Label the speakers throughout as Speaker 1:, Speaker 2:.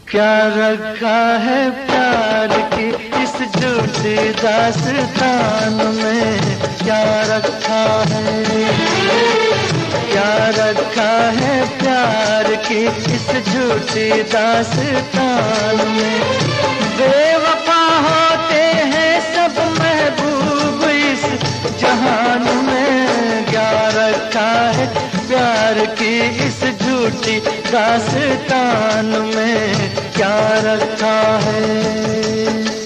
Speaker 1: क्या रखा है प्यार की इस झूठी दास्तान में, क्या रखा है, क्या रखा है प्यार की इस झूठी दास्तान में। बेवफा होते हैं सब महबूब इस जहान में, क्या रखा है प्यार की इस झूठी दास्तान में, क्या रखा है।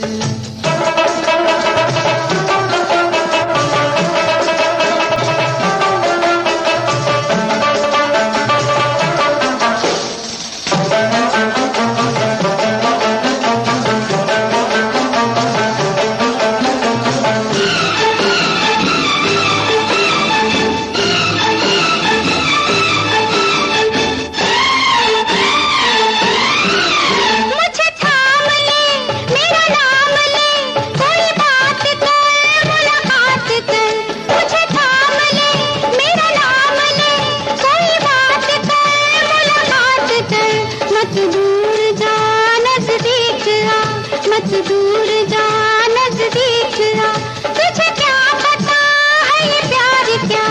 Speaker 2: दूर जा नजदीक आ, तुझे क्या पता है ये प्यार क्या।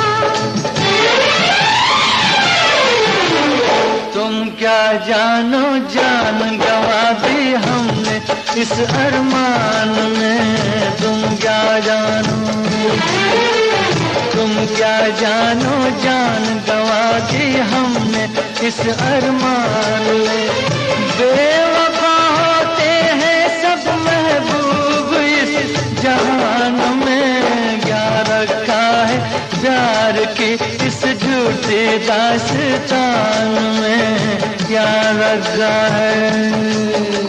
Speaker 1: तुम क्या जानो जान गंवा दी हमने इस अरमान में, तुम क्या जानो, तुम क्या जानो जान गंवा दी हमने इस अरमान में। बेवफा होते हैं सब महबूब इस जहान में, क्या रखा है प्यार की इस झूठी दास्तान में, क्या रखा है।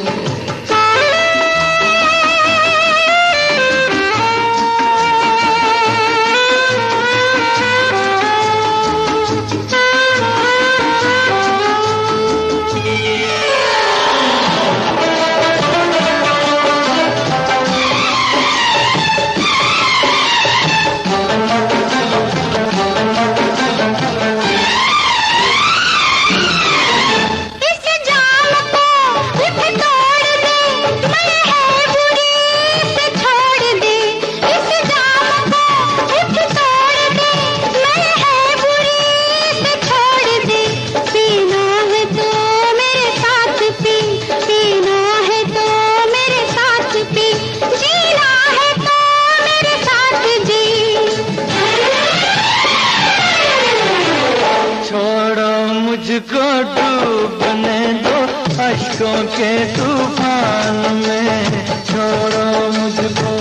Speaker 1: मुझको डूबने दो अश्कों के तूफान में, छोड़ो मुझको,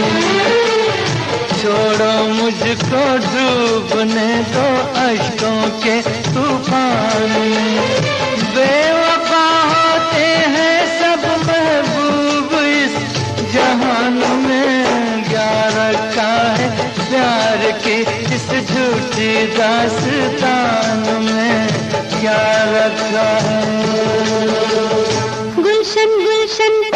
Speaker 1: छोड़ो मुझको डूबने दो अश्कों के तूफान में। बेवफा होते हैं सब महबूब इस जहान में, क्या रखा है प्यार की इस झूठी दास्तान में, क्या रखा है।
Speaker 2: गुलशन गुलशन